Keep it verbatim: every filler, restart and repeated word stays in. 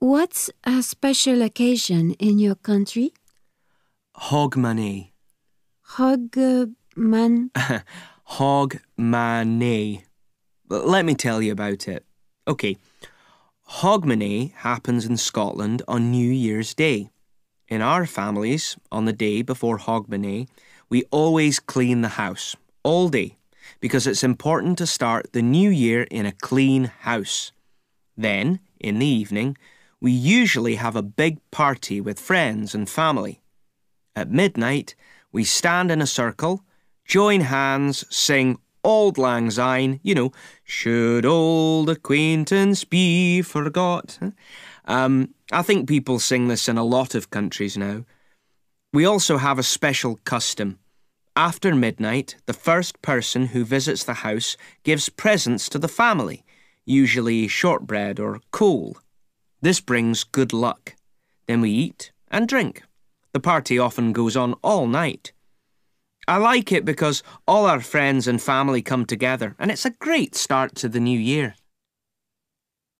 What's a special occasion in your country? Hogmanay. Hogman. Hogmanay. Let me tell you about it. OK. Hogmanay happens in Scotland on New Year's Day. In our families, on the day before Hogmanay, we always clean the house, all day, because it's important to start the new year in a clean house. Then, in the evening, we usually have a big party with friends and family. At midnight, we stand in a circle, join hands, sing Auld Lang Syne, you know, should old acquaintance be forgot? Um, I think people sing this in a lot of countries now. We also have a special custom. After midnight, the first person who visits the house gives presents to the family, usually shortbread or coal. This brings good luck. Then we eat and drink. The party often goes on all night. I like it because all our friends and family come together, and it's a great start to the new year.